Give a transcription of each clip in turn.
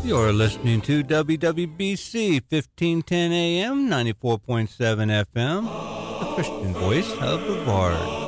You're listening to WWBC 1510 AM, 94.7 FM, the Christian voice of Brevard.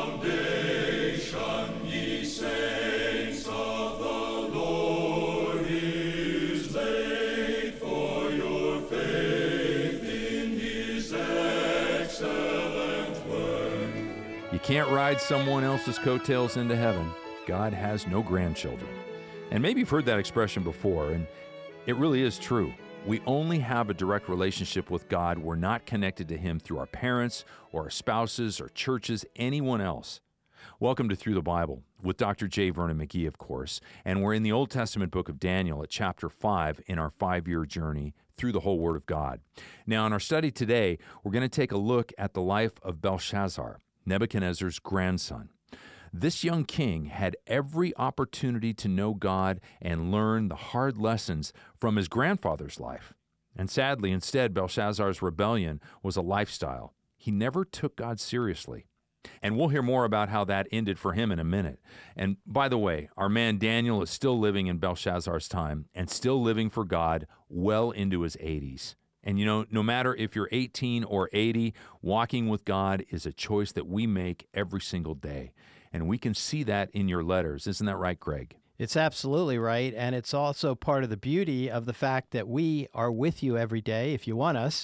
You can't ride someone else's coattails into heaven. God has no grandchildren. And maybe you've heard that expression before, and it really is true. We only have a direct relationship with God. We're not connected to Him through our parents or our spouses or churches, anyone else. Welcome to Through the Bible with Dr. J. Vernon McGee, of course, and we're in the Old Testament book of Daniel at chapter 5 in our 5-year journey through the whole Word of God. Now, in our study today, we're going to take a look at the life of Belshazzar, Nebuchadnezzar's grandson. This young king had every opportunity to know God and learn the hard lessons from his grandfather's life. And sadly, instead, Belshazzar's rebellion was a lifestyle. He never took God seriously. And we'll hear more about how that ended for him in a minute. And by the way, our man Daniel is still living in Belshazzar's time and still living for God well into his 80s. And you know, no matter if you're 18 or 80, walking with God is a choice that we make every single day. And we can see that in your letters. Isn't that right, Greg? It's absolutely right. And it's also part of the beauty of the fact that we are with you every day, if you want us,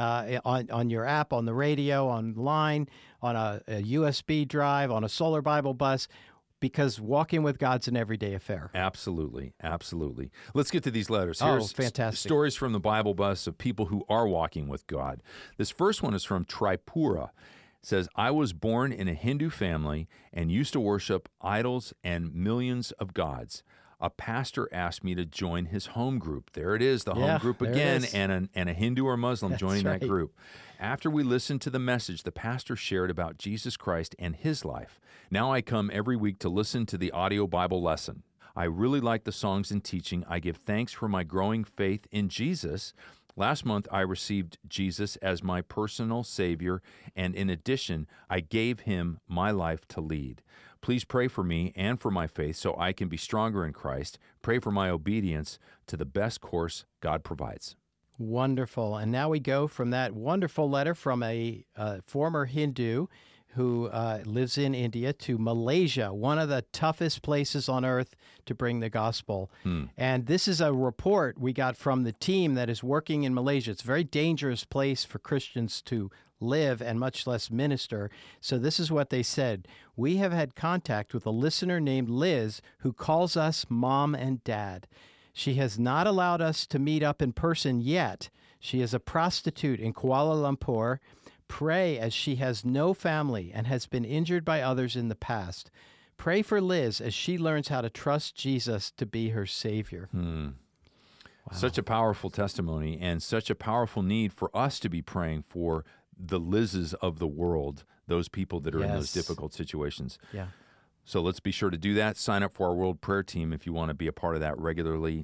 on your app, on the radio, online, on a USB drive, on a solar Bible bus, because walking with God's an everyday affair. Absolutely, absolutely. Let's get to these letters. Here's fantastic stories from the Bible bus of people who are walking with God. This first one is from Tripura. It says, I was born in a Hindu family and used to worship idols and millions of gods. A pastor asked me to join his home group. There it is, the home group again, and a Hindu or Muslim joining that group. After we listened to the message the pastor shared about Jesus Christ and his life, now I come every week to listen to the audio Bible lesson. I really like the songs and teaching. I give thanks for my growing faith in Jesus. Last month, I received Jesus as my personal Savior, and in addition, I gave Him my life to lead. Please pray for me and for my faith so I can be stronger in Christ. Pray for my obedience to the best course God provides. Wonderful. And now we go from that wonderful letter from a former Hindu who lives in India to Malaysia, one of the toughest places on earth to bring the gospel. And this is a report we got from the team that is working in Malaysia. It's a very dangerous place for Christians to live and much less minister. So this is what they said. We have had contact with a listener named Liz who calls us mom and dad. She has not allowed us to meet up in person yet. She is a prostitute in Kuala Lumpur. Pray as she has no family and has been injured by others in the past. Pray for Liz as she learns how to trust Jesus to be her Savior. Wow. Such a powerful testimony and such a powerful need for us to be praying for the Liz's of the world, those people that are in those difficult situations. Yeah. So let's be sure to do that. Sign up for our World Prayer Team if you want to be a part of that regularly,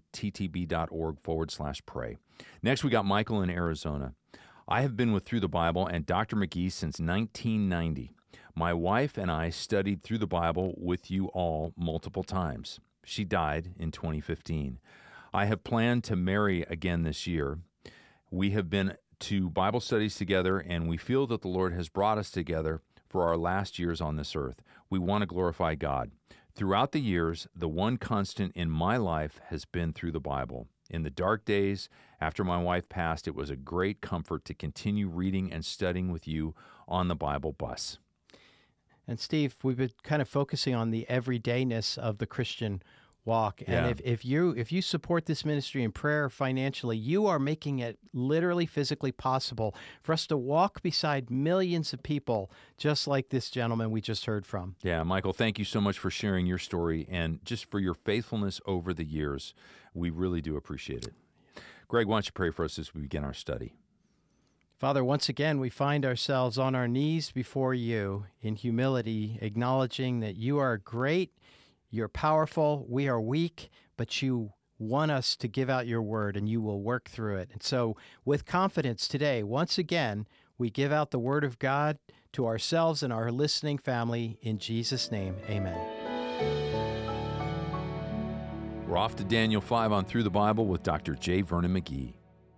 ttb.org/pray. Next, we got Michael in Arizona. I have been with Through the Bible and Dr. McGee since 1990. My wife and I studied through the Bible with you all multiple times. She died in 2015. I have planned to marry again this year. We have been to Bible studies together, and we feel that the Lord has brought us together for our last years on this earth. We want to glorify God. Throughout the years, the one constant in my life has been through the Bible. In the dark days, after my wife passed, it was a great comfort to continue reading and studying with you on the Bible bus. And Steve, we've been kind of focusing on the everydayness of the Christian walk. And if you support this ministry in prayer financially, you are making it literally physically possible for us to walk beside millions of people just like this gentleman we just heard from. Yeah, Michael, thank you so much for sharing your story and just for your faithfulness over the years. We really do appreciate it. Greg, why don't you pray for us as we begin our study? Father, once again, we find ourselves on our knees before you in humility, acknowledging that you are great, you're powerful, we are weak, but you want us to give out your word and you will work through it. And so with confidence today, once again, we give out the word of God to ourselves and our listening family in Jesus' name. Amen. We're off to Daniel 5 on Through the Bible with Dr. J. Vernon McGee.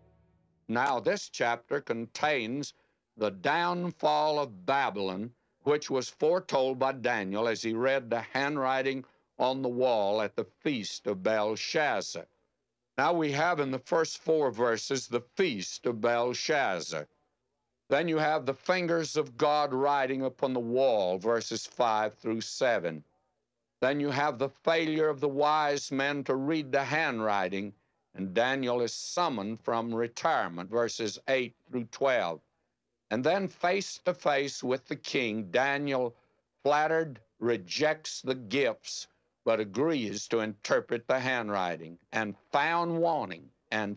Now, this chapter contains the downfall of Babylon, which was foretold by Daniel as he read the handwriting on the wall at the feast of Belshazzar. Now, we have in the first 4 verses the feast of Belshazzar. Then you have the fingers of God writing upon the wall, verses 5 through 7. Then you have the failure of the wise men to read the handwriting, and Daniel is summoned from retirement, verses 8 through 12. And then face to face with the king, Daniel, flattered, rejects the gifts, but agrees to interpret the handwriting, and found wanting and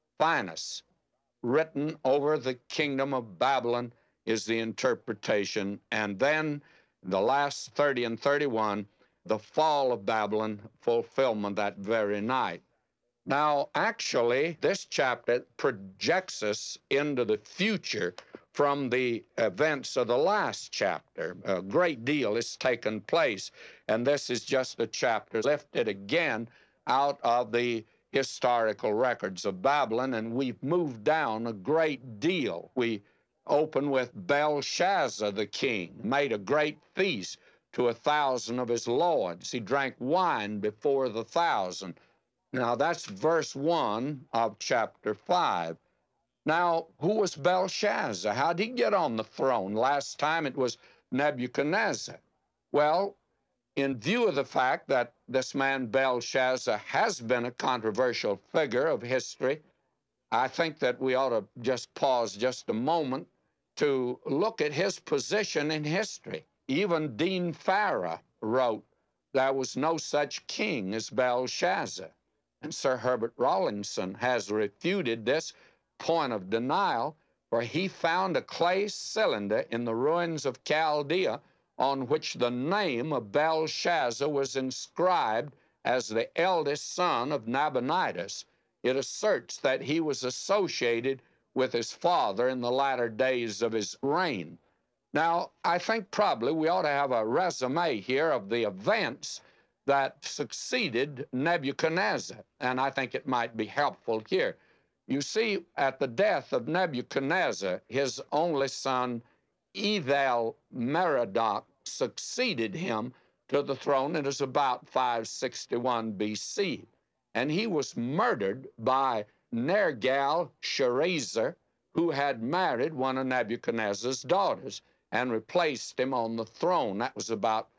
finest written over the kingdom of Babylon is the interpretation. And then the last 30 and 31, the fall of Babylon, fulfillment that very night. Now, actually, this chapter projects us into the future from the events of the last chapter. A great deal has taken place, and this is just a chapter lifted again out of the historical records of Babylon, and we've moved down a great deal. We open with Belshazzar the king, made a great feast to 1,000 of his lords. He drank wine before the 1,000. Now, that's verse 1 of chapter 5. Now, who was Belshazzar? How did he get on the throne? Last time it was Nebuchadnezzar. Well, in view of the fact that this man Belshazzar has been a controversial figure of history, I think that we ought to just pause just a moment to look at his position in history. Even Dean Farrar wrote, "There was no such king as Belshazzar." And Sir Herbert Rawlinson has refuted this point of denial, for he found a clay cylinder in the ruins of Chaldea on which the name of Belshazzar was inscribed as the eldest son of Nabonidus. It asserts that he was associated with his father in the latter days of his reign. Now, I think probably we ought to have a resume here of the events that succeeded Nebuchadnezzar, and I think it might be helpful here. You see, at the death of Nebuchadnezzar, his only son, Evil-Merodach, succeeded him to the throne. It was about 561 BC, and he was murdered by Nergal-Sharezer, who had married one of Nebuchadnezzar's daughters and replaced him on the throne. That was about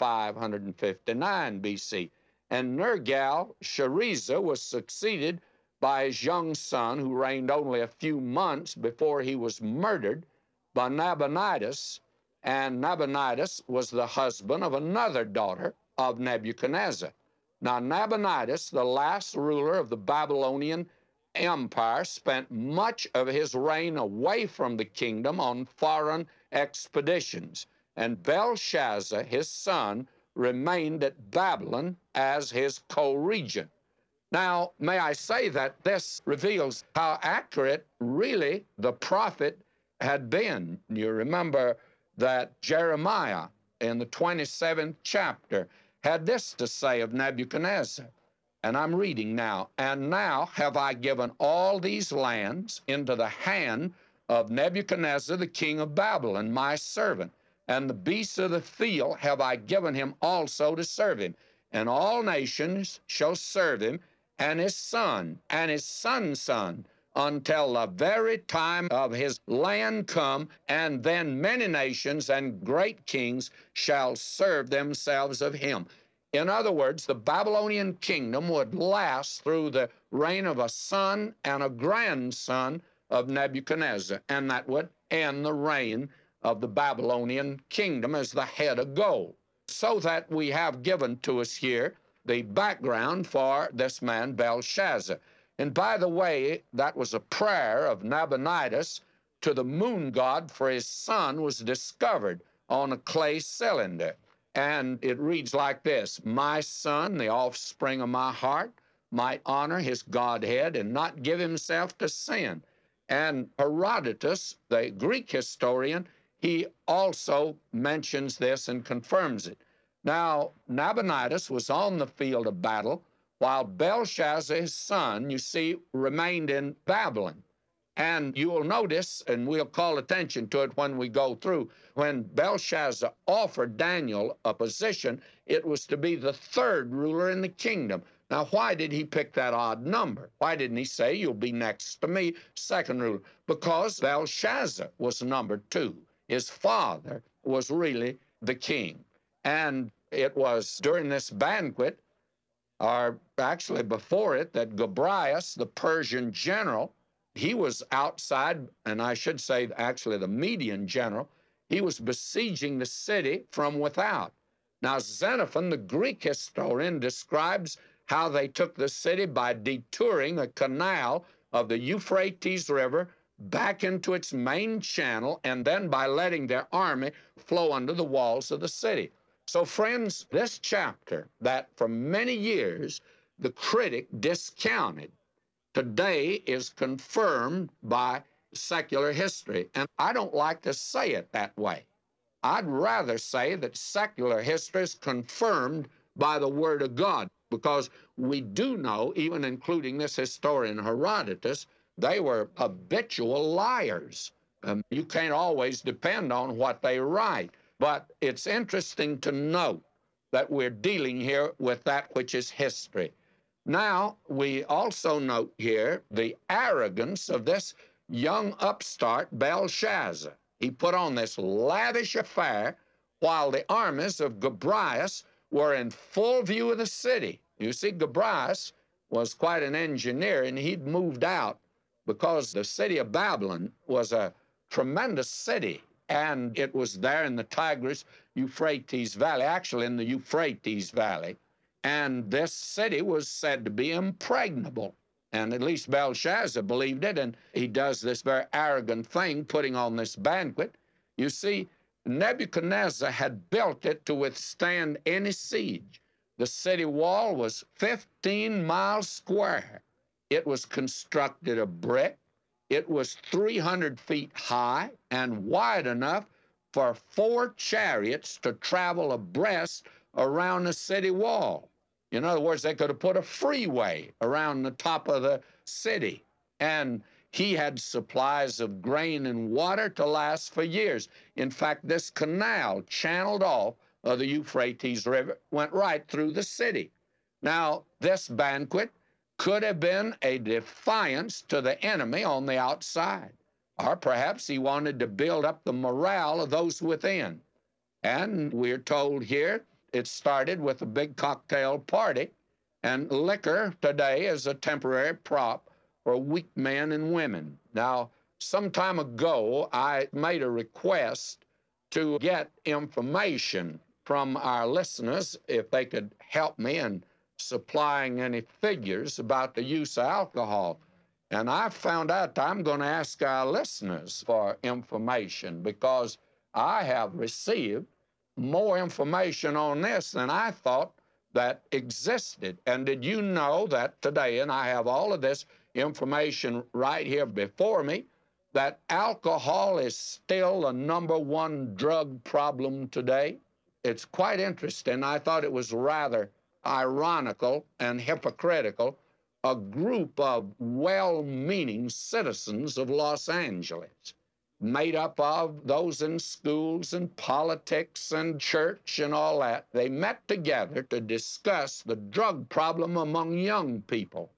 559 BC. And Nergal-Sharezer was succeeded by his young son, who reigned only a few months before he was murdered, by Nabonidus. And Nabonidus was the husband of another daughter of Nebuchadnezzar. Now, Nabonidus, the last ruler of the Babylonian Empire, spent much of his reign away from the kingdom on foreign expeditions, and Belshazzar, his son, remained at Babylon as his co-regent. Now, may I say that this reveals how accurate really the prophet had been. You remember that Jeremiah in the 27th chapter had this to say of Nebuchadnezzar. And I'm reading now. "And now have I given all these lands into the hand of Nebuchadnezzar, the king of Babylon, my servant. And the beasts of the field have I given him also to serve him. And all nations shall serve him, and his son, and his son's son, until the very time of his land come, and then many nations and great kings shall serve themselves of him." In other words, the Babylonian kingdom would last through the reign of a son and a grandson of Nebuchadnezzar, and that would end the reign of the Babylonian kingdom as the head of gold. So that we have given to us here the background for this man Belshazzar. And by the way, that was a prayer of Nabonidus to the moon god, for his son was discovered on a clay cylinder. And it reads like this: "My son, the offspring of my heart, might honor his godhead and not give himself to sin." And Herodotus, the Greek historian, he also mentions this and confirms it. Now, Nabonidus was on the field of battle while Belshazzar, his son, you see, remained in Babylon. And you will notice, and we'll call attention to it when we go through, when Belshazzar offered Daniel a position, it was to be the third ruler in the kingdom. Now, why did he pick that odd number? Why didn't he say, you'll be next to me, second ruler? Because Belshazzar was number two. His father was really the king. And it was during this banquet, or actually before it, that Gobryas, the Persian general, he was outside, and I should say actually the Median general, he was besieging the city from without. Now, Xenophon, the Greek historian, describes how they took the city by detouring a canal of the Euphrates River back into its main channel, and then by letting their army flow under the walls of the city. So, friends, this chapter that for many years the critic discounted, today is confirmed by secular history. And I don't like to say it that way. I'd rather say that secular history is confirmed by the Word of God, because we do know, even including this historian Herodotus, they were habitual liars. You can't always depend on what they write. But it's interesting to note that we're dealing here with that which is history. Now, we also note here the arrogance of this young upstart Belshazzar. He put on this lavish affair while the armies of Gobryas were in full view of the city. You see, Gobryas was quite an engineer, and he'd moved out because the city of Babylon was a tremendous city, and it was there in the Tigris-Euphrates Valley, actually in the Euphrates Valley. And this city was said to be impregnable. And at least Belshazzar believed it, and he does this very arrogant thing, putting on this banquet. You see, Nebuchadnezzar had built it to withstand any siege. The city wall was 15 miles square. It was constructed of brick. It was 300 feet high and wide enough for 4 chariots to travel abreast around the city wall. In other words, they could have put a freeway around the top of the city. And he had supplies of grain and water to last for years. In fact, this canal channeled off of the Euphrates River went right through the city. Now, this banquet could have been a defiance to the enemy on the outside, or perhaps he wanted to build up the morale of those within. And we're told here it started with a big cocktail party, and liquor today is a temporary prop for weak men and women. Now, some time ago, I made a request to get information from our listeners if they could help me in supplying any figures about the use of alcohol. And I found out that I'm going to ask our listeners for information, because I have received more information on this than I thought that existed. And did you know that today, and I have all of this information right here before me, that alcohol is still the #1 drug problem today? It's quite interesting. I thought it was rather ironical and hypocritical. A group of well-meaning citizens of Los Angeles, made up of those in schools and politics and church and all that, they met together to discuss the drug problem among young people.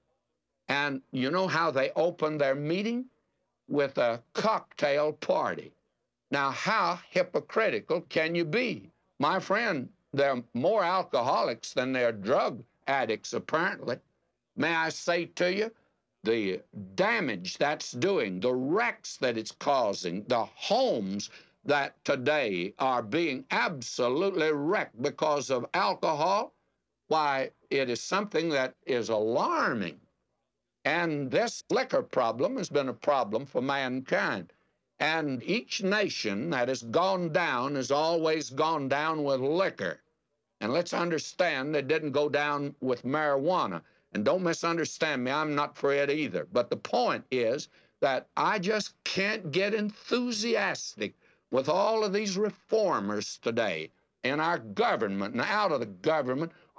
And you know how they opened their meeting? With a cocktail party. Now, how hypocritical can you be? My friend, there are more alcoholics than there are drug addicts, apparently. May I say to you, the damage that's doing, the wrecks that it's causing, the homes that today are being absolutely wrecked because of alcohol, why, it is something that is alarming. And this liquor problem has been a problem for mankind. And each nation that has gone down has always gone down with liquor. And let's understand, it didn't go down with marijuana. And don't misunderstand me, I'm not for it either. But the point is that I just can't get enthusiastic with all of these reformers today in our government and out of the government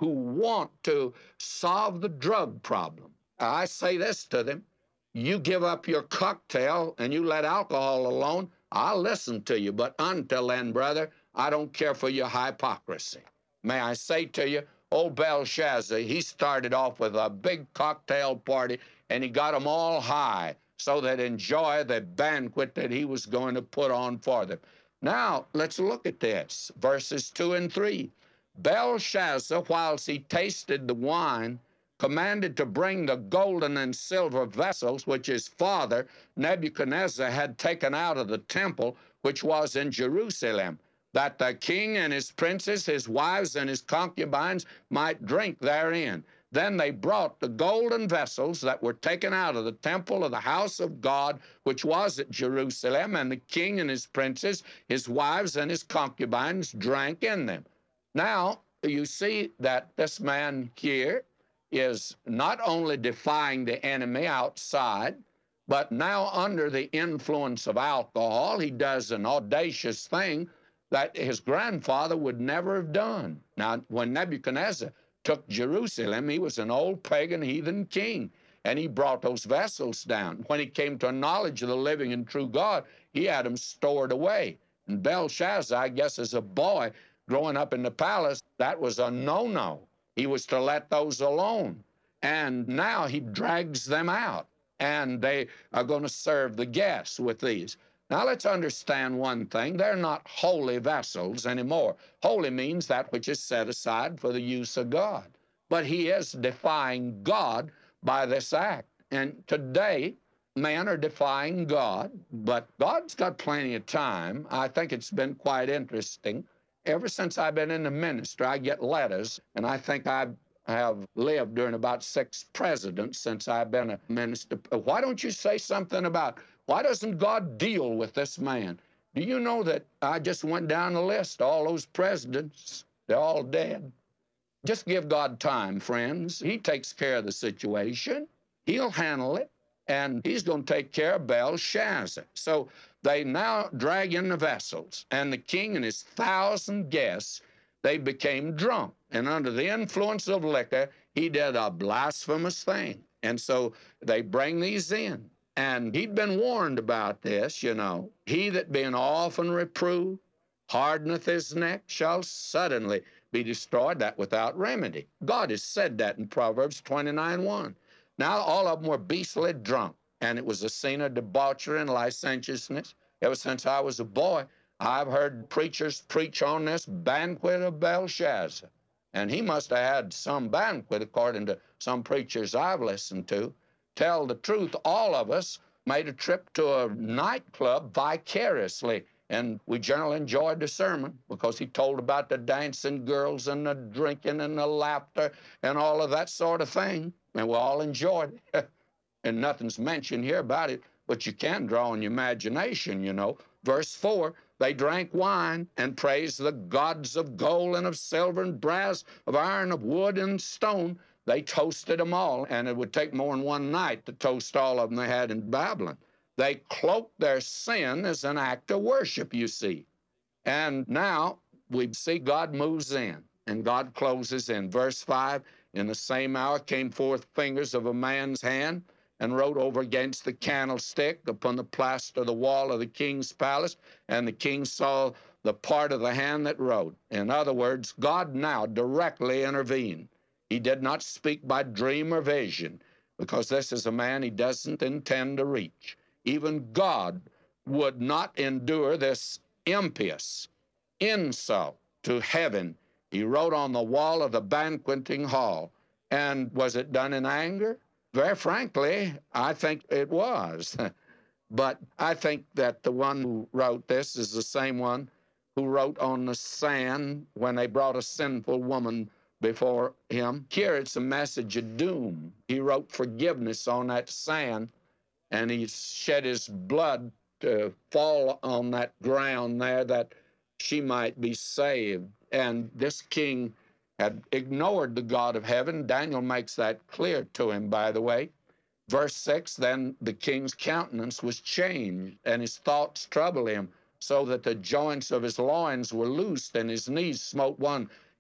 who want to solve the drug problem. I say this to them: you give up your cocktail and you let alcohol alone, I'll listen to you. But until then, brother, I don't care for your hypocrisy. May I say to you, old Belshazzar, he started off with a big cocktail party, and he got them all high so they'd enjoy the banquet that he was going to put on for them. Now, let's look at this, verses 2 and 3. Belshazzar, whilst he tasted the wine, commanded to bring the golden and silver vessels which his father Nebuchadnezzar had taken out of the temple which was in Jerusalem, that the king and his princes, his wives, and his concubines might drink therein. Then they brought the golden vessels that were taken out of the temple of the house of God, which was at Jerusalem, and the king and his princes, his wives, and his concubines drank in them. Now, you see that this man here is not only defying the enemy outside, but now under the influence of alcohol, he does an audacious thing that his grandfather would never have done. Now, when Nebuchadnezzar took Jerusalem, he was an old pagan heathen king, and he brought those vessels down. When he came to a knowledge of the living and true God, he had them stored away. And Belshazzar, I guess, as a boy growing up in the palace, that was a no-no. He was to let those alone. And now he drags them out, and they are going to serve the guests with these. Now, let's understand one thing. They're not holy vessels anymore. Holy means that which is set aside for the use of God. But he is defying God by this act. And today, men are defying God, but God's got plenty of time. I think it's been quite interesting. Ever since I've been in the ministry, I get letters, and I think I have lived during about 6 presidents since I've been a minister. Why don't you say something about, why doesn't God deal with this man? Do you know that I just went down the list, all those presidents, they're all dead. Just give God time, friends. He takes care of the situation. He'll handle it, and he's going to take care of Belshazzar. So they now drag in the vessels, and the king and his 1,000 guests, they became drunk. And under the influence of liquor, he did a blasphemous thing. And so they bring these in. And he'd been warned about this, you know. He that being often reproved, hardeneth his neck, shall suddenly be destroyed, that without remedy. God has said that in Proverbs 29:1. Now all of them were beastly drunk, and it was a scene of debauchery and licentiousness. Ever since I was a boy, I've heard preachers preach on this banquet of Belshazzar. And he must have had some banquet, according to some preachers I've listened to. Tell the truth, all of us made a trip to a nightclub vicariously, and we generally enjoyed the sermon because he told about the dancing girls and the drinking and the laughter and all of that sort of thing, and we all enjoyed it. And nothing's mentioned here about it, but you can draw on your imagination, you know. Verse 4, they drank wine and praised the gods of gold and of silver and brass, of iron, of wood and stone. They toasted them all, and it would take more than one night to toast all of them they had in Babylon. They cloaked their sin as an act of worship, you see. And now we see God moves in, and God closes in. Verse 5, in the same hour came forth fingers of a man's hand, and wrote over against the candlestick upon the plaster of the wall of the king's palace, and the king saw the part of the hand that wrote. In other words, God now directly intervened. He did not speak by dream or vision, because this is a man he doesn't intend to reach. Even God would not endure this impious insult to heaven. He wrote on the wall of the banqueting hall. And was it done in anger? Very frankly, I think it was. But I think that the one who wrote this is the same one who wrote on the sand when they brought a sinful woman before him. Here it's a message of doom. He wrote forgiveness on that sand, and he shed his blood to fall on that ground there that she might be saved. And this king had ignored the God of heaven. Daniel makes that clear to him, by the way. Verse 6, then the king's countenance was changed, and his thoughts troubled him, so that the joints of his loins were loosed, and his knees smote one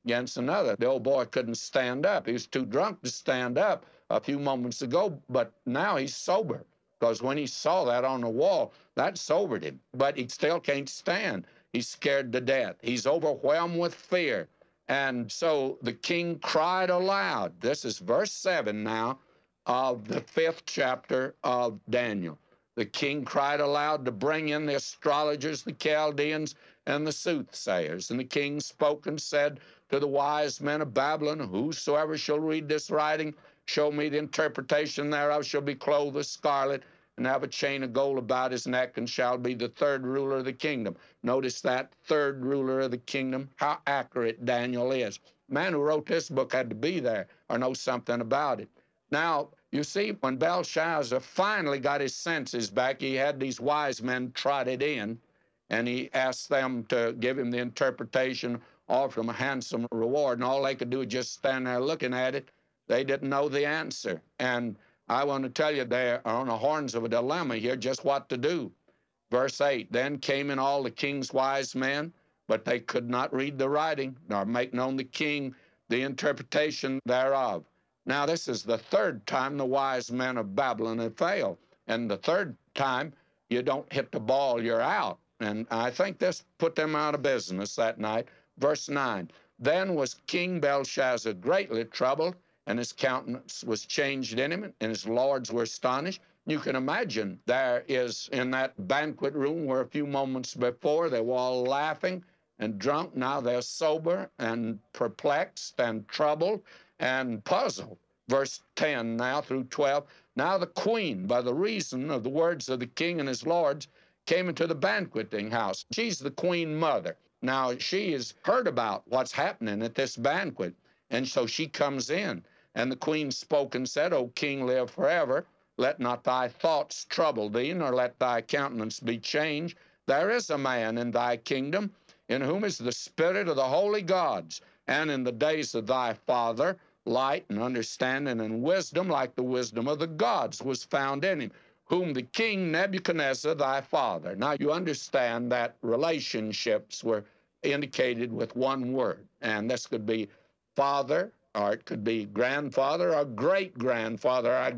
against another. The old boy couldn't stand up. He was too drunk to stand up a few moments ago, but now he's sober, because when he saw that on the wall, that sobered him. But he still can't stand. He's scared to death. He's overwhelmed with fear. And so the king cried aloud. This is verse 7 now of the 5th chapter of Daniel. The king cried aloud to bring in the astrologers, the Chaldeans, and the soothsayers. And the king spoke and said to the wise men of Babylon, whosoever shall read this writing, show me the interpretation thereof, shall be clothed with scarlet, and have a chain of gold about his neck, and shall be the third ruler of the kingdom. Notice that, third ruler of the kingdom, how accurate Daniel is. The man who wrote this book had to be there or know something about it. Now, you see, when Belshazzar finally got his senses back, he had these wise men trotted in, and he asked them to give him the interpretation, offered them a handsome reward, and all they could do was just stand there looking at it. They didn't know the answer. And I want to tell you, they are on the horns of a dilemma here, just what to do. Verse 8, then came in all the king's wise men, but they could not read the writing, nor make known the king the interpretation thereof. Now, this is the third time the wise men of Babylon have failed. And the third time, you don't hit the ball, you're out. And I think this put them out of business that night. Verse 9, then was King Belshazzar greatly troubled, and his countenance was changed in him, and his lords were astonished. You can imagine there is in that banquet room where a few moments before they were all laughing and drunk, now they're sober and perplexed and troubled and puzzled. Verse 10 now through 12. Now the queen, by the reason of the words of the king and his lords, came into the banqueting house. She's the queen mother. Now she has heard about what's happening at this banquet, and so she comes in. And the queen spoke and said, O king, live forever. Let not thy thoughts trouble thee, nor let thy countenance be changed. There is a man in thy kingdom, in whom is the spirit of the holy gods, and in the days of thy father, light and understanding and wisdom, like the wisdom of the gods, was found in him, whom the king Nebuchadnezzar, thy father. Now you understand that relationships were indicated with one word, and this could be father, or it could be grandfather, or great-grandfather, or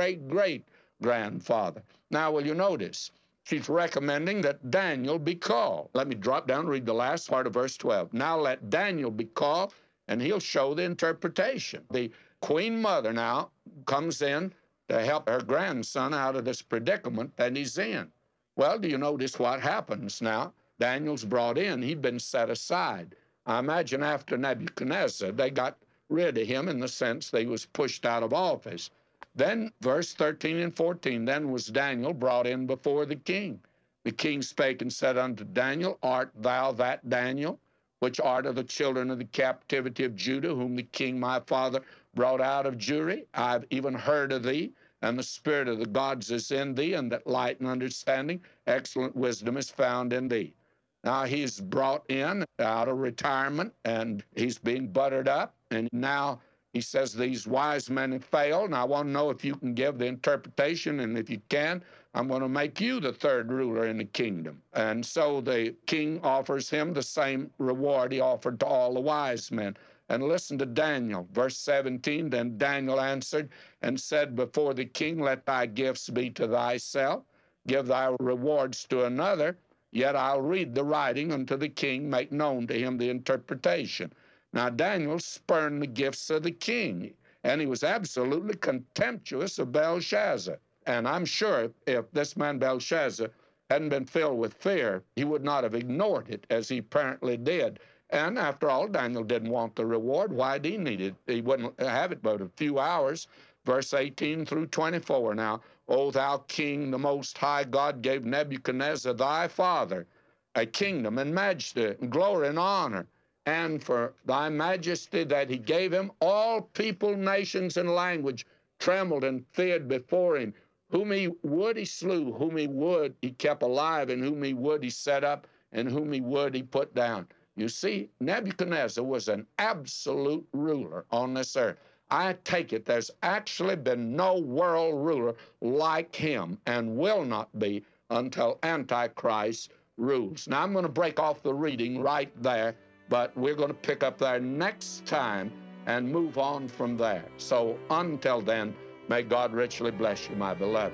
great-great-great-grandfather. Now, will you notice? She's recommending that Daniel be called. Let me drop down and read the last part of verse 12. Now let Daniel be called, and he'll show the interpretation. The queen mother now comes in to help her grandson out of this predicament that he's in. Well, do you notice what happens now? Daniel's brought in. He'd been set aside. I imagine after Nebuchadnezzar, they got rid of him in the sense that he was pushed out of office. Then, verse 13 and 14, then was Daniel brought in before the king. The king spake and said unto Daniel, art thou that Daniel, which art of the children of the captivity of Judah, whom the king my father brought out of Jewry? I've even heard of thee, and the spirit of the gods is in thee, and that light and understanding, excellent wisdom is found in thee. Now he's brought in out of retirement, and he's being buttered up, and now he says these wise men have failed, and I want to know if you can give the interpretation, and if you can, I'm going to make you the third ruler in the kingdom. And so the king offers him the same reward he offered to all the wise men. And listen to Daniel, verse 17, then Daniel answered and said before the king, let thy gifts be to thyself, give thy rewards to another, yet I'll read the writing unto the king, make known to him the interpretation. Now Daniel spurned the gifts of the king, and he was absolutely contemptuous of Belshazzar. And I'm sure if this man Belshazzar hadn't been filled with fear, he would not have ignored it as he apparently did. And after all, Daniel didn't want the reward. Why did he need it? He wouldn't have it but a few hours. Verse 18 through 24 now. O thou king, the most high God gave Nebuchadnezzar thy father a kingdom and majesty and glory and honor. And for thy majesty that he gave him, all people, nations, and language trembled and feared before him. Whom he would, he slew. Whom he would, he kept alive. And whom he would, he set up. And whom he would, he put down. You see, Nebuchadnezzar was an absolute ruler on this earth. I take it there's actually been no world ruler like him and will not be until Antichrist rules. Now, I'm going to break off the reading right there but we're going to pick up there next time and move on from there. So until then, may God richly bless you, my beloved.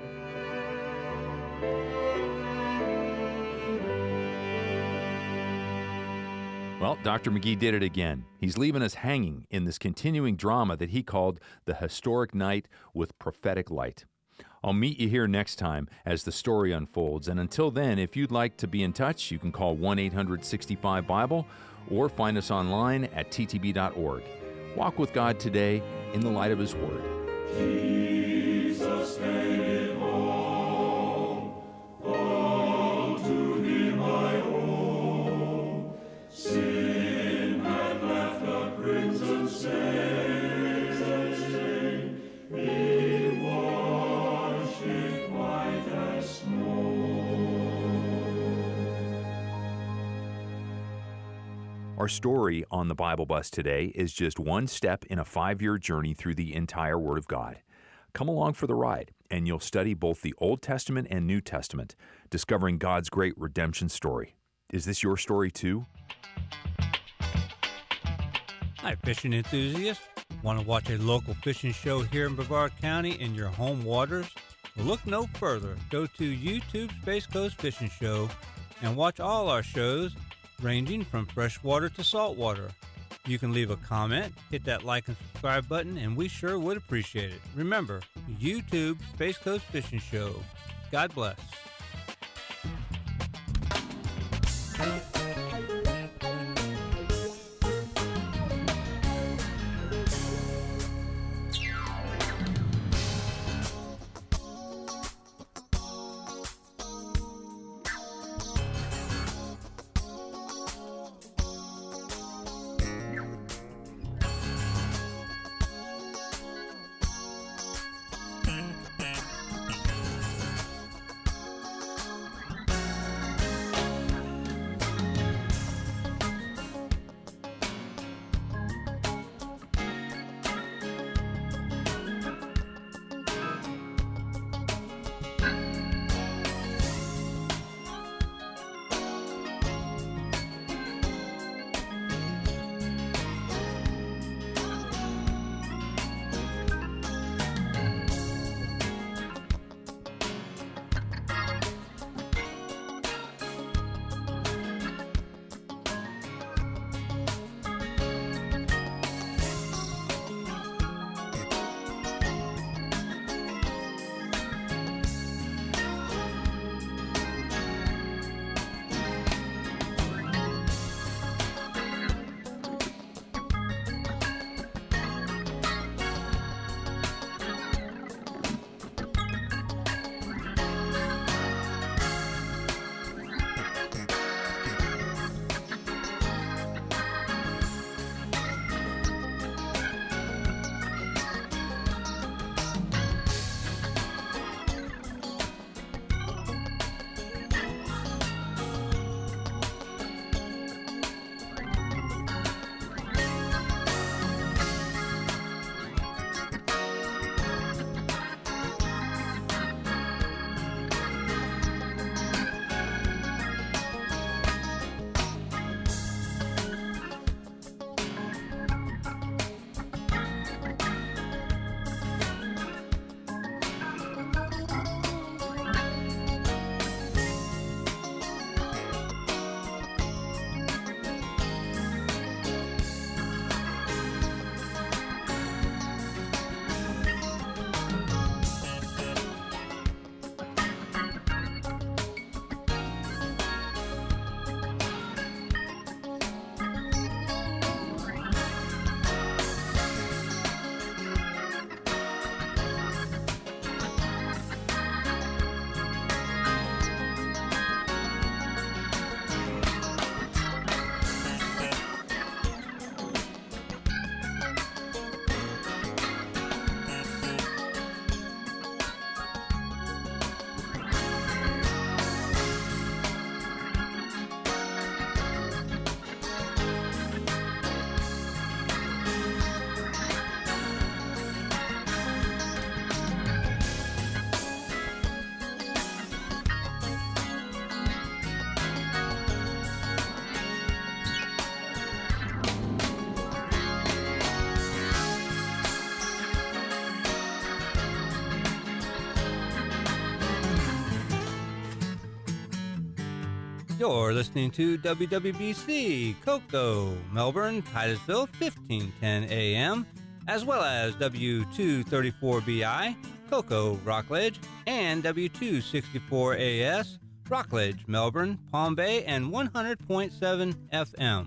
Well, Dr. McGee did it again. He's leaving us hanging in this continuing drama that he called The Historic Night with Prophetic Light. I'll meet you here next time as the story unfolds. And until then, if you'd like to be in touch, you can call 1-800-65-BIBLE or find us online at ttb.org. Walk with God today in the light of His Word. Jesus made it whole. All to Him I owe. Sin had left a crimson stain. He washed it white as snow. Our story on the Bible Bus today is just one step in a 5-year journey through the entire Word of God. Come along for the ride, and you'll study both the Old Testament and New Testament, discovering God's great redemption story. Is this your story too? Hi, fishing enthusiasts. Want to watch a local fishing show here in Brevard County in your home waters? Well, look no further. Go to YouTube Space Coast Fishing Show and watch all our shows, ranging from freshwater to saltwater. You can leave a comment, hit that like and subscribe button, and we sure would appreciate it. Remember, YouTube Space Coast Fishing Show. God bless. You're listening to WWBC, Cocoa, Melbourne, Titusville, 1510 AM, as well as W234BI, Cocoa, Rockledge, and W264AS, Rockledge, Melbourne, Palm Bay, and 100.7 FM.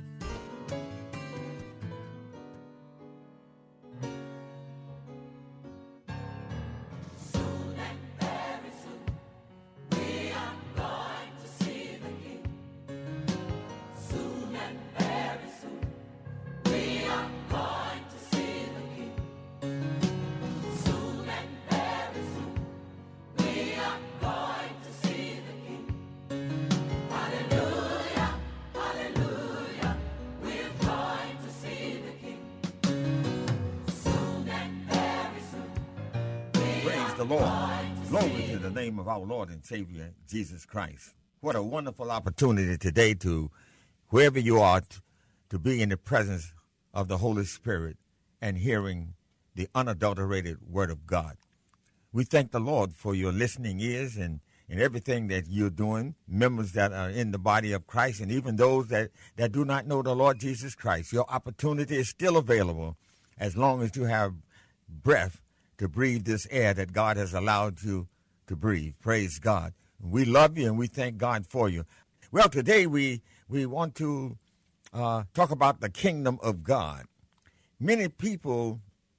Of our Lord and Savior, Jesus Christ. What a wonderful opportunity today to, wherever you are, to be in the presence of the Holy Spirit and hearing the unadulterated Word of God. We thank the Lord for your listening ears and everything that you're doing, members that are in the body of Christ, and even those that do not know the Lord Jesus Christ. Your opportunity is still available as long as you have breath to breathe this air that God has allowed you to breathe. Praise God. We love you and we thank God for you. Well, today we want to talk about the kingdom of God. Many people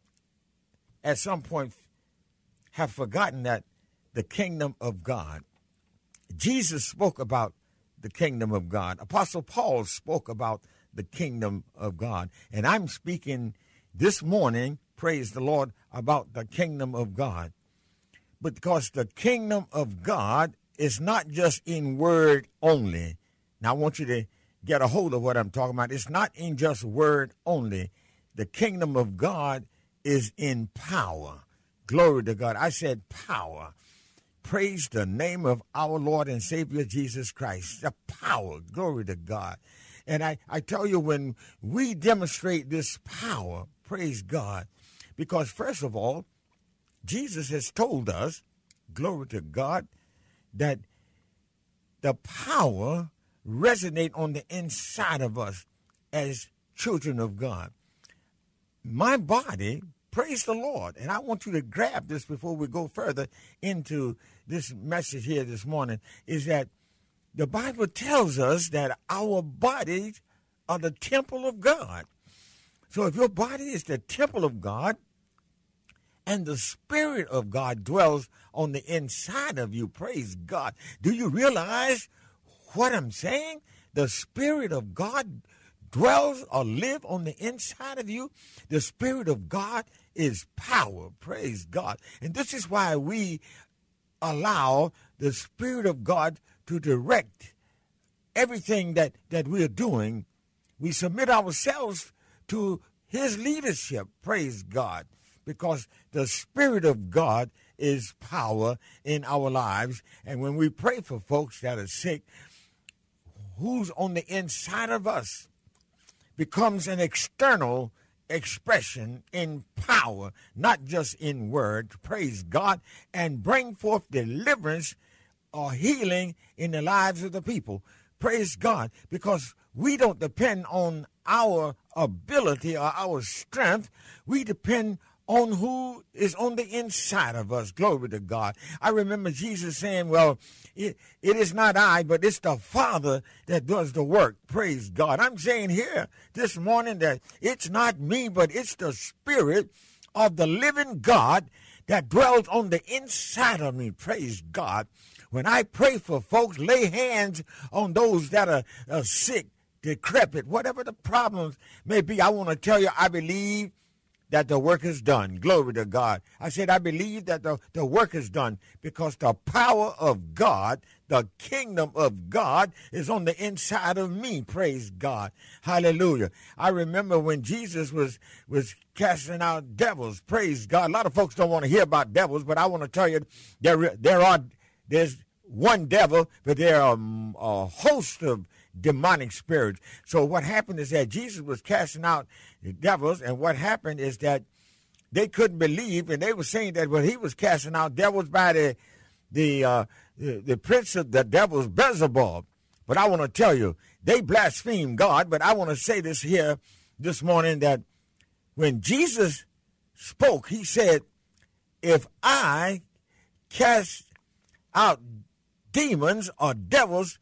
at some point have forgotten that the kingdom of God. Jesus spoke about the kingdom of God. Apostle Paul spoke about the kingdom of God. And I'm speaking this morning, praise the Lord, about the kingdom of God. Because the kingdom of God is not just in word only. Now, I want you to get a hold of what I'm talking about. It's not in just word only. The kingdom of God is in power. Glory to God. I said power. Praise the name of our Lord and Savior Jesus Christ. The power. Glory to God. And I tell you, when we demonstrate this power, praise God, because first of all, Jesus has told us, glory to God, that the power resonates on the inside of us as children of God. My body, praise the Lord, and I want you to grab this before we go further into this message here this morning, is that the Bible tells us that our bodies are the temple of God. So if your body is the temple of God, and the Spirit of God dwells on the inside of you, praise God. Do you realize what I'm saying? The Spirit of God dwells or lives on the inside of you. The Spirit of God is power, praise God. And this is why we allow the Spirit of God to direct everything that we're doing. We submit ourselves to His leadership, praise God. Because the Spirit of God is power in our lives. And when we pray for folks that are sick, who's on the inside of us becomes an external expression in power, not just in word, praise God, and bring forth deliverance or healing in the lives of the people. Praise God, because we don't depend on our ability or our strength. We depend on who is on the inside of us. Glory to God. I remember Jesus saying, well, it is not I, but it's the Father that does the work. Praise God. I'm saying here this morning that it's not me, but it's the Spirit of the living God that dwells on the inside of me. Praise God. When I pray for folks, lay hands on those that are sick, decrepit, whatever the problems may be, I want to tell you, I believe that the work is done. Glory to God. I said, I believe that the work is done because the power of God, the kingdom of God is on the inside of me. Praise God. Hallelujah. I remember when Jesus was casting out devils. Praise God. A lot of folks don't want to hear about devils, but I want to tell you there's one devil, but there are a host of demonic spirits. So what happened is that Jesus was casting out the devils, and what happened is that they couldn't believe, and they were saying that when he was casting out devils by the prince of the devils, Beelzebub. But I want to tell you, they blaspheme God. But I want to say this here this morning, that when Jesus spoke, he said, if I cast out demons or devils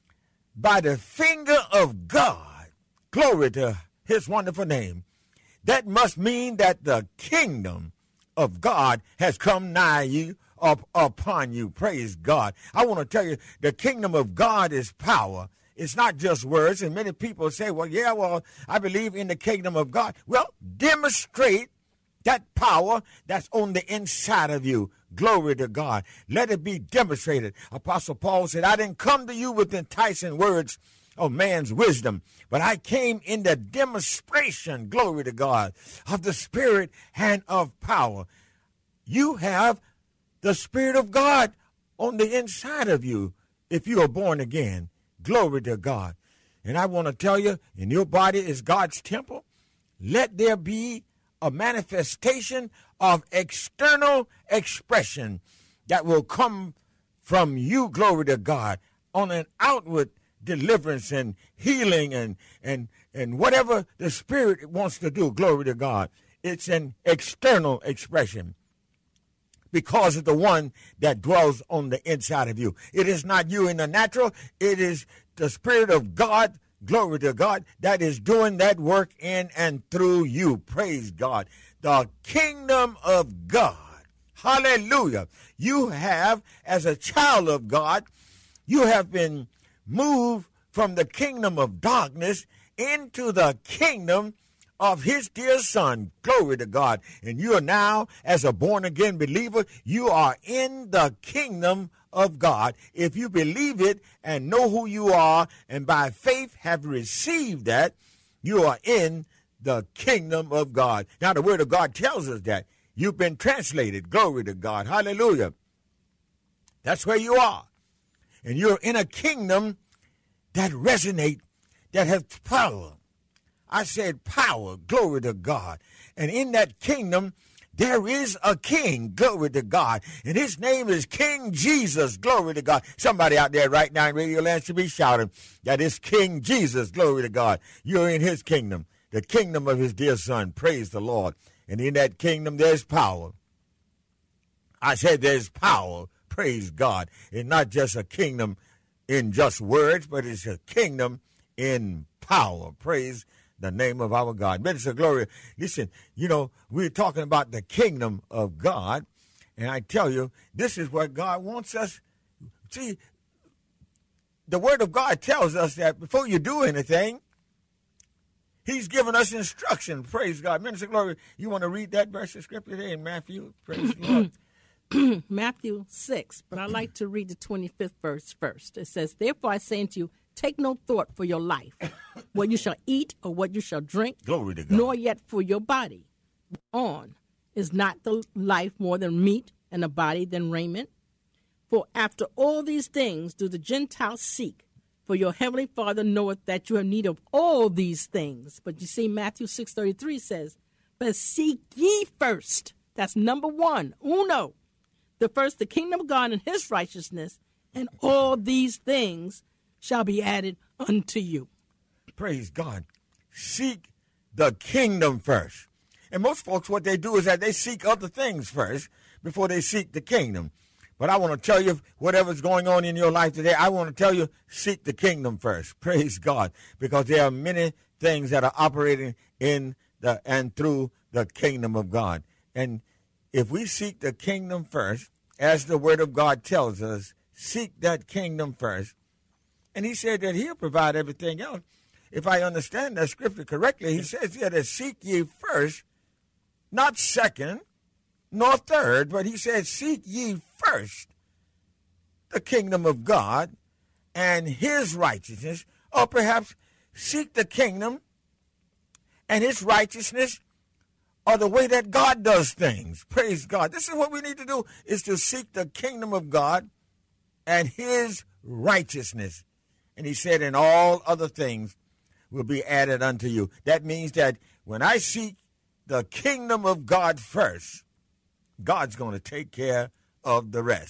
by the finger of God, glory to his wonderful name, that must mean that the kingdom of God has come nigh you, upon you. Praise God. I want to tell you, the kingdom of God is power. It's not just words. And many people say, well, I believe in the kingdom of God. Well, demonstrate that power that's on the inside of you. Glory to God. Let it be demonstrated. Apostle Paul said, I didn't come to you with enticing words of man's wisdom, but I came in the demonstration, glory to God, of the Spirit and of power. You have the Spirit of God on the inside of you if you are born again. Glory to God. And I want to tell you, in your body is God's temple. Let there be a manifestation of external expression that will come from you, glory to God, on an outward deliverance and healing and whatever the Spirit wants to do, glory to God. It's an external expression because of the one that dwells on the inside of you. It is not you in the natural. It is the Spirit of God, glory to God, that is doing that work in and through you. Praise God. The kingdom of God. Hallelujah. You have, as a child of God, you have been moved from the kingdom of darkness into the kingdom of his dear son. Glory to God. And you are now, as a born-again believer, you are in the kingdom of God. If you believe it and know who you are, and by faith have received that, you are in the kingdom of God. Now, the word of God tells us that you've been translated. Glory to God. Hallelujah. That's where you are. And you're in a kingdom that resonates, that has power. I said power, glory to God. And in that kingdom, there is a king, glory to God. And his name is King Jesus, glory to God. Somebody out there right now in Radio Land should be shouting that it's King Jesus, glory to God. You're in his kingdom, the kingdom of his dear son. Praise the Lord. And in that kingdom, there's power. I said there's power. Praise God. It's not just a kingdom in just words, but it's a kingdom in power. Praise the name of our God. Minister Gloria, listen, we're talking about the kingdom of God, and I tell you, this is what God wants us. See, the word of God tells us that before you do anything, he's given us instruction. Praise God. Minister Gloria, you want to read that verse of scripture there in Matthew? Praise the Lord. Matthew 6, but I like to read the 25th verse first. It says, therefore I say unto you, take no thought for your life, what you shall eat or what you shall drink, glory to God, nor yet for your body. On is not the life more than meat, and the body than raiment? For after all these things do the Gentiles seek, for your heavenly Father knoweth that you have need of all these things. But you see, Matthew 6:33 says, but seek ye first, that's number one, uno, the kingdom of God and his righteousness, and all these things shall be added unto you. Praise God. Seek the kingdom first. And most folks, what they do is that they seek other things first before they seek the kingdom. But I want to tell you, whatever's going on in your life today, I want to tell you, seek the kingdom first. Praise God. Because there are many things that are operating in and through the kingdom of God. And if we seek the kingdom first, as the word of God tells us, seek that kingdom first. And he said that he'll provide everything else. If I understand that scripture correctly, he says here that seek ye first, not second, nor third, but he said seek ye first the kingdom of God and his righteousness, or perhaps seek the kingdom and his righteousness or the way that God does things. Praise God. This is what we need to do, is to seek the kingdom of God and his righteousness. And he said, and all other things will be added unto you. That means that when I seek the kingdom of God first, God's going to take care of the rest.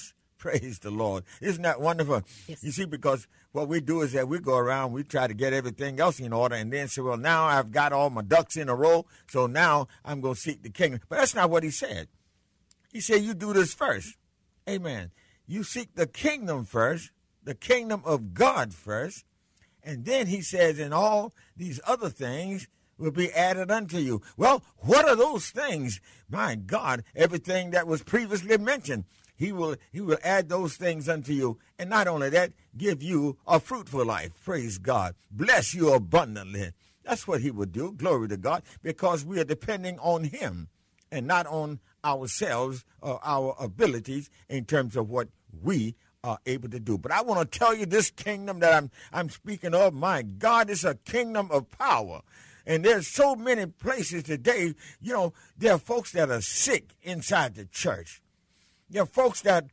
Praise the Lord. Isn't that wonderful? Yes. You see, because what we do is that we go around, we try to get everything else in order, and then say, well, now I've got all my ducks in a row, so now I'm going to seek the kingdom. But that's not what he said. He said, you do this first. Amen. You seek the kingdom first, the kingdom of God first, and then he says, and all these other things will be added unto you. Well, what are those things? My God, everything that was previously mentioned, he will add those things unto you. And not only that, give you a fruitful life. Praise God. Bless you abundantly. That's what he will do. Glory to God. Because we are depending on him and not on ourselves or our abilities in terms of what we are able to do. But I want to tell you, this kingdom that I'm speaking of, my God, is a kingdom of power. And there's so many places today, there are folks that are sick inside the church. There are folks that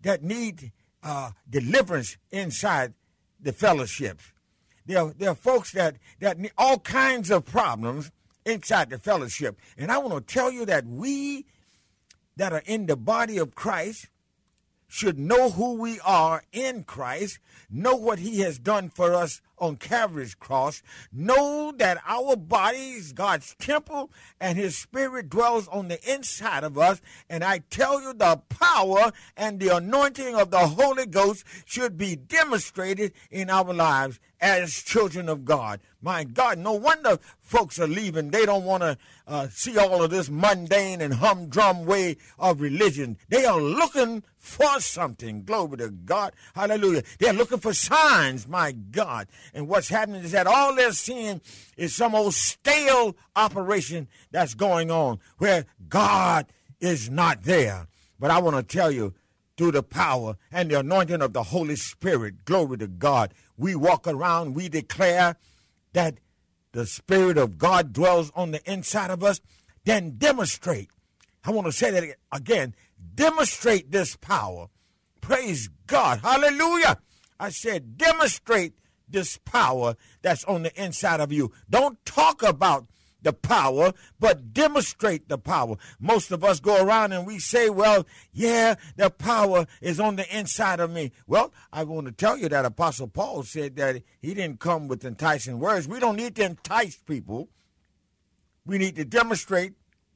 need deliverance inside the fellowships. There are folks that need all kinds of problems inside the fellowship. And I want to tell you that we that are in the body of Christ should know who we are in Christ, know what he has done for us on Calvary's cross, know that our body is God's temple and his spirit dwells on the inside of us. And I tell you, the power and the anointing of the Holy Ghost should be demonstrated in our lives as children of God. My God, no wonder folks are leaving. They don't want to see all of this mundane and humdrum way of religion. They are looking for something. Glory to God. Hallelujah. They're looking for signs, my God. And what's happening is that all they're seeing is some old stale operation that's going on where God is not there. But I want to tell you, through the power and the anointing of the Holy Spirit, glory to God, we walk around, we declare that the Spirit of God dwells on the inside of us, then demonstrate. I want to say that again. Demonstrate this power. Praise God. Hallelujah. I said demonstrate this power that's on the inside of you. Don't talk about the power, but demonstrate the power. Most of us go around and we say, well, yeah, the power is on the inside of me. Well, I want to tell you that Apostle Paul said that he didn't come with enticing words. We don't need to entice people. We need to demonstrate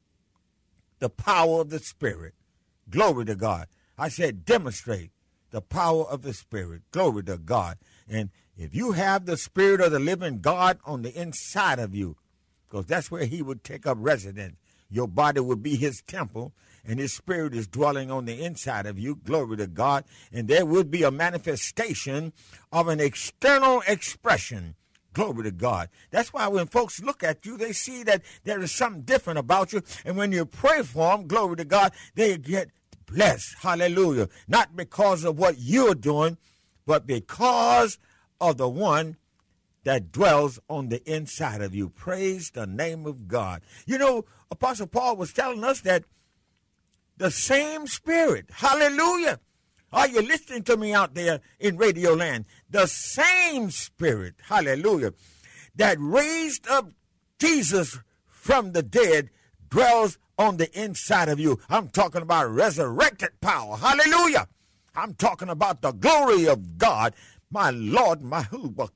the power of the Spirit. Glory to God. I said demonstrate the power of the Spirit. Glory to God. And if you have the Spirit of the living God on the inside of you, because that's where he would take up residence. Your body would be his temple, and his spirit is dwelling on the inside of you. Glory to God. And there would be a manifestation of an external expression. Glory to God. That's why when folks look at you, they see that there is something different about you. And when you pray for them, glory to God, they get blessed. Hallelujah. Not because of what you're doing, but because of the one that dwells on the inside of you. Praise the name of God. Apostle Paul was telling us that the same Spirit, hallelujah. Are you listening to me out there in Radio Land? The same Spirit, hallelujah, that raised up Jesus from the dead dwells on the inside of you. I'm talking about resurrected power, hallelujah. I'm talking about the glory of God. My Lord, glory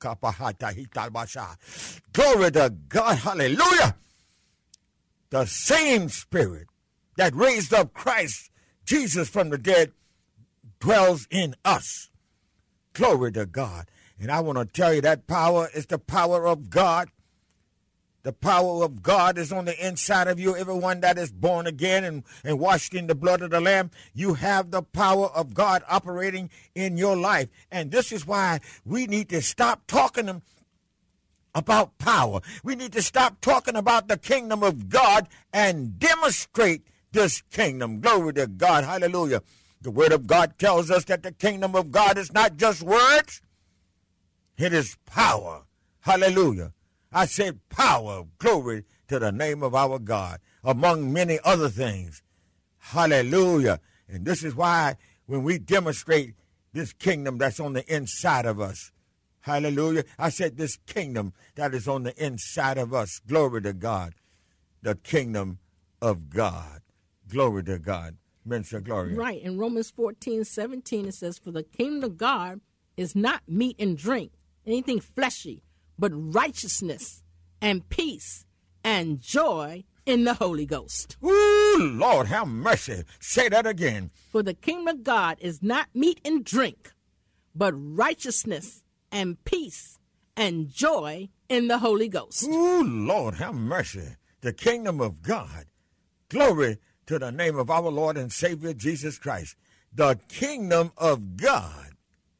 to God, hallelujah. The same Spirit that raised up Christ Jesus from the dead dwells in us. Glory to God. And I want to tell you that power is the power of God. The power of God is on the inside of you. Everyone that is born again and washed in the blood of the Lamb, you have the power of God operating in your life. And this is why we need to stop talking about power. We need to stop talking about the kingdom of God and demonstrate this kingdom. Glory to God. Hallelujah. The word of God tells us that the kingdom of God is not just words. It is power. Hallelujah. I said power, glory to the name of our God, among many other things. Hallelujah. And this is why when we demonstrate this kingdom that's on the inside of us, hallelujah, I said this kingdom that is on the inside of us, glory to God, the kingdom of God, glory to God. Minister Gloria. Right. In Romans 14:17, it says, "For the kingdom of God is not meat and drink, anything fleshy, but righteousness and peace and joy in the Holy Ghost." Ooh, Lord, have mercy. Say that again. For the kingdom of God is not meat and drink, but righteousness and peace and joy in the Holy Ghost. Ooh, Lord, have mercy. The kingdom of God. Glory to the name of our Lord and Savior, Jesus Christ. The kingdom of God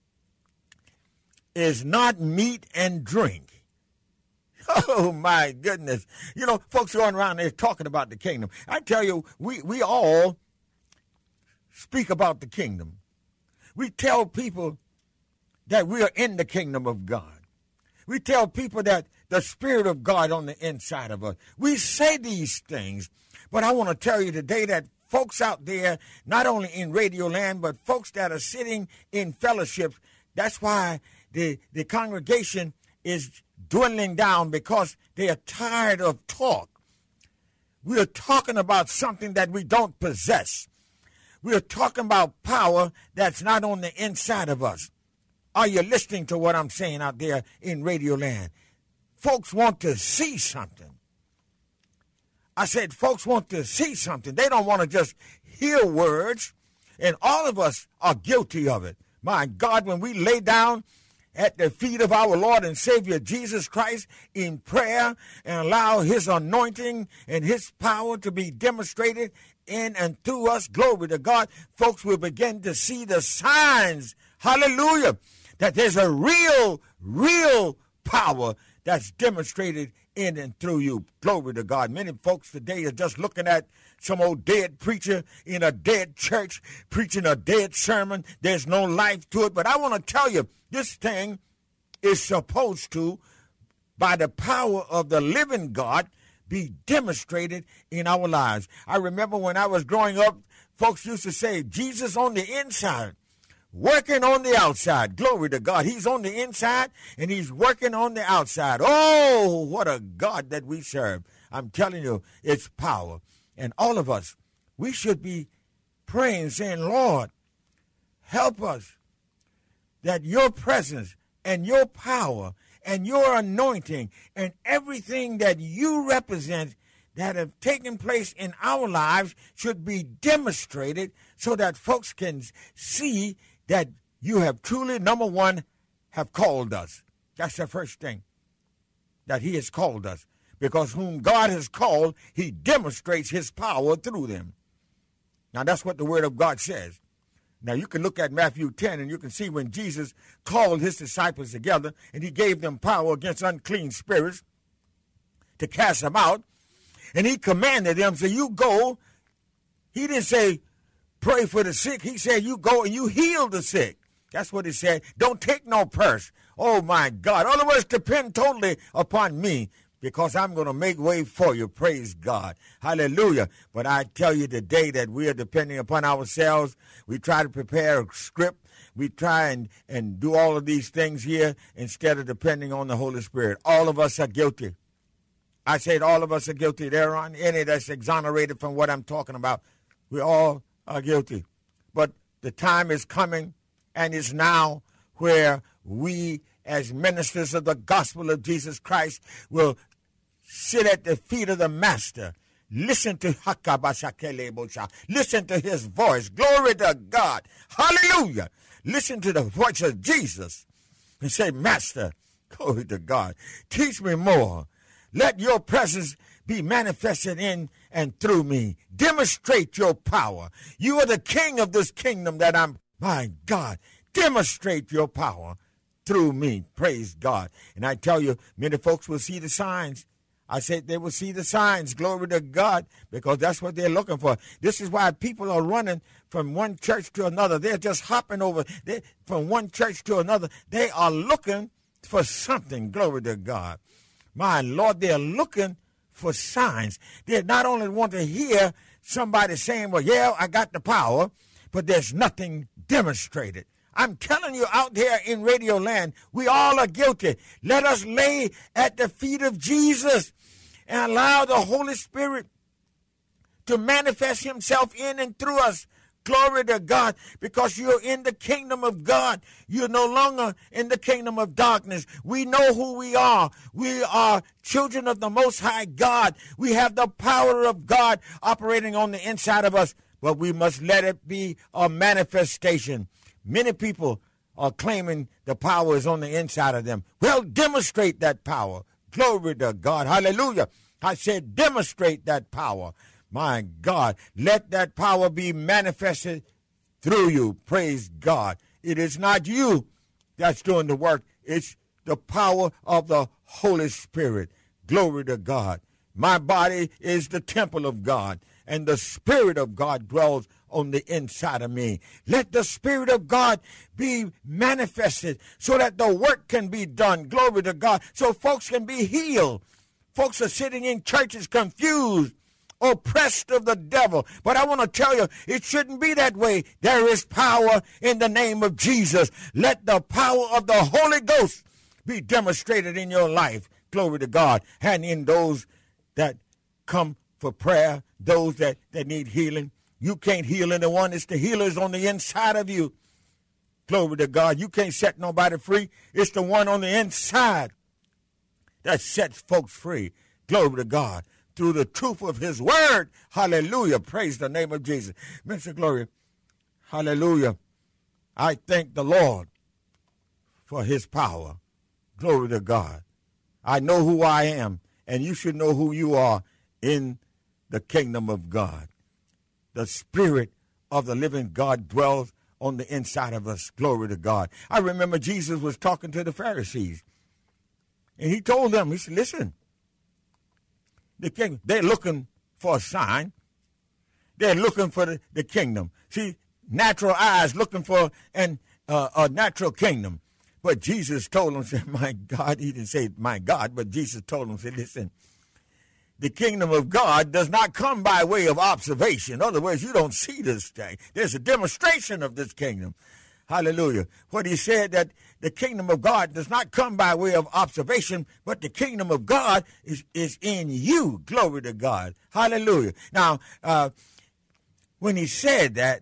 is not meat and drink. Oh, my goodness. You know, folks going around there talking about the kingdom. I tell you, we all speak about the kingdom. We tell people that we are in the kingdom of God. We tell people that the Spirit of God on the inside of us. We say these things, but I want to tell you today that folks out there, not only in Radio Land, but folks that are sitting in fellowships, that's why the congregation is dwindling down, because they are tired of talk. We are talking about something that we don't possess. We are talking about power that's not on the inside of us. Are you listening to what I'm saying out there in Radio Land? Folks want to see something. I said folks want to see something. They don't want to just hear words, and all of us are guilty of it. My God, when we lay down at the feet of our Lord and Savior Jesus Christ in prayer and allow his anointing and his power to be demonstrated in and through us, glory to God, folks will begin to see the signs, hallelujah, that there's a real power that's demonstrated in and through you. Glory to God. Many folks today are just looking at some old dead preacher in a dead church preaching a dead sermon. There's no life to it. But I want to tell you, this thing is supposed to, by the power of the living God, be demonstrated in our lives. I remember when I was growing up, folks used to say, Jesus on the inside, working on the outside. Glory to God. He's on the inside and he's working on the outside. Oh, what a God that we serve. I'm telling you, it's power. And all of us, we should be praying, saying, Lord, help us that your presence and your power and your anointing and everything that you represent that have taken place in our lives should be demonstrated so that folks can see that you have truly, number one, have called us. That's the first thing, that he has called us. Because whom God has called, he demonstrates his power through them. Now, that's what the word of God says. Now, you can look at Matthew 10, and you can see when Jesus called his disciples together, and he gave them power against unclean spirits to cast them out. And he commanded them, so you go. He didn't say, pray for the sick. He said, you go and you heal the sick. That's what he said. Don't take no purse. Oh, my God. In other words, depend totally upon me, because I'm going to make way for you. Praise God. Hallelujah. But I tell you today that we are depending upon ourselves. We try to prepare a script. We try and do all of these things here instead of depending on the Holy Spirit. All of us are guilty. I said all of us are guilty. There aren't any that's exonerated from what I'm talking about. We all are guilty. But the time is coming and is now where we, as ministers of the gospel of Jesus Christ, will sit at the feet of the Master. Listen to listen to his voice. Glory to God. Hallelujah. Listen to the voice of Jesus and say, Master, glory to God, teach me more. Let your presence be manifested in and through me. Demonstrate your power. You are the king of this kingdom that I'm. My God, demonstrate your power through me. Praise God. And I tell you, many folks will see the signs. I said they will see the signs. Glory to God, because that's what they're looking for. This is why people are running from one church to another. They're just hopping over from one church to another. They are looking for something. Glory to God. My Lord, they're looking for signs. They not only want to hear somebody saying, well, yeah, I got the power, but there's nothing demonstrated. I'm telling you out there in Radio Land, we all are guilty. Let us lay at the feet of Jesus and allow the Holy Spirit to manifest himself in and through us. Glory to God, because you're in the kingdom of God. You're no longer in the kingdom of darkness. We know who we are. We are children of the Most High God. We have the power of God operating on the inside of us, but we must let it be a manifestation. Many people are claiming the power is on the inside of them. Well, demonstrate that power. Glory to God. Hallelujah. I said demonstrate that power. My God, let that power be manifested through you. Praise God. It is not you that's doing the work. It's the power of the Holy Spirit. Glory to God. My body is the temple of God, and the Spirit of God dwells on the inside of me. Let the Spirit of God be manifested so that the work can be done. Glory to God. So folks can be healed. Folks are sitting in churches confused, oppressed of the devil. But I want to tell you, it shouldn't be that way. There is power in the name of Jesus. Let the power of the Holy Ghost be demonstrated in your life. Glory to God. And in those that come for prayer, those that need healing. You can't heal anyone. It's the healers on the inside of you. Glory to God. You can't set nobody free. It's the one on the inside that sets folks free. Glory to God. Through the truth of his word. Hallelujah. Praise the name of Jesus. Mr. Gloria, hallelujah. I thank the Lord for his power. Glory to God. I know who I am, and you should know who you are in the kingdom of God. The Spirit of the living God dwells on the inside of us. Glory to God. I remember Jesus was talking to the Pharisees, and he told them, he said, listen, the king, they're looking for a sign. They're looking for the kingdom. See, natural eyes looking for a natural kingdom. But Jesus told them, said, my God, he didn't say my God, but Jesus told them, said, listen, the kingdom of God does not come by way of observation. In other words, you don't see this thing. There's a demonstration of this kingdom. Hallelujah. What he said, that the kingdom of God does not come by way of observation, but the kingdom of God is in you. Glory to God. Hallelujah. Now, when he said that,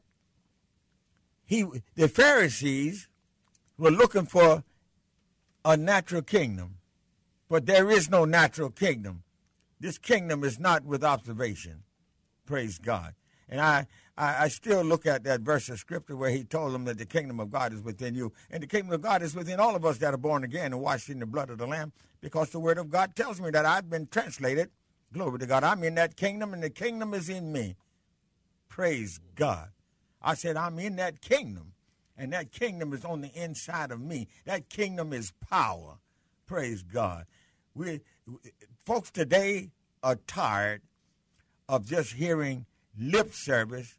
the Pharisees were looking for a natural kingdom, but there is no natural kingdom. This kingdom is not with observation. Praise God. And I still look at that verse of scripture where he told them that the kingdom of God is within you. And the kingdom of God is within all of us that are born again and washed in the blood of the Lamb, because the word of God tells me that I've been translated. Glory to God. I'm in that kingdom, and the kingdom is in me. Praise God. I said I'm in that kingdom, and that kingdom is on the inside of me. That kingdom is power. Praise God. Folks today are tired of just hearing lip service,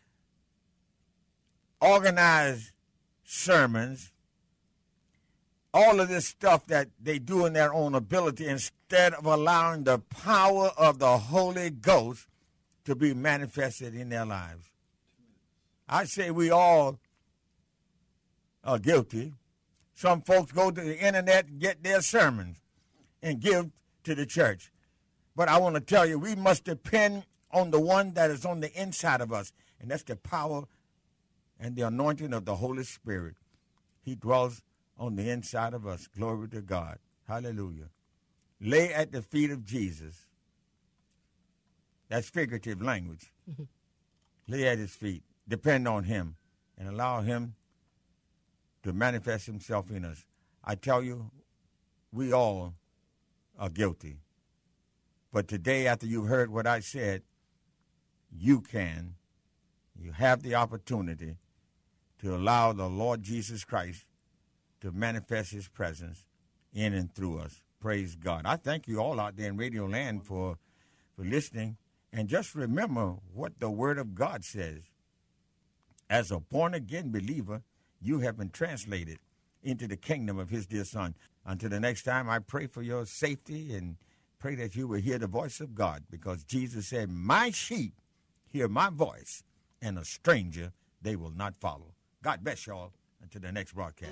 organized sermons, all of this stuff that they do in their own ability, instead of allowing the power of the Holy Ghost to be manifested in their lives. I say we all are guilty. Some folks go to the internet and get their sermons and give to the church. But I want to tell you, we must depend on the one that is on the inside of us, and that's the power and the anointing of the Holy Spirit. He dwells on the inside of us. Glory to God. Hallelujah. Lay at the feet of Jesus. That's figurative language. Lay at his feet. Depend on him and allow him to manifest himself in us. I tell you, we all are guilty. But today, after you've heard what I said, you have the opportunity to allow the Lord Jesus Christ to manifest his presence in and through us. Praise God. I thank you all out there in Radio Land for listening. And just remember what the Word of God says. As a born-again believer, you have been translated into the kingdom of his dear Son. Until the next time, I pray for your safety and pray that you will hear the voice of God, because Jesus said, my sheep hear my voice, and a stranger they will not follow. God bless you all until the next broadcast.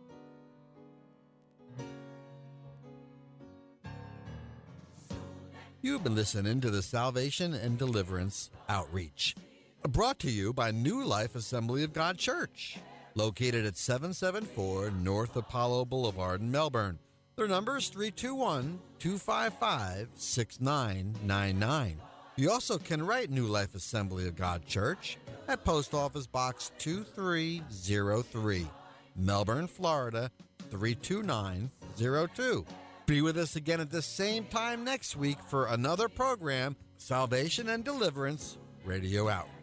So that You've been listening to the Salvation and Deliverance Outreach, brought to you by New Life Assembly of God Church, located at 774 North Apollo Boulevard in Melbourne. Their number is 321-255-6999. You also can write New Life Assembly of God Church at Post Office Box 2303, Melbourne, Florida 32902. Be with us again at the same time next week for another program, Salvation and Deliverance Radio Outreach.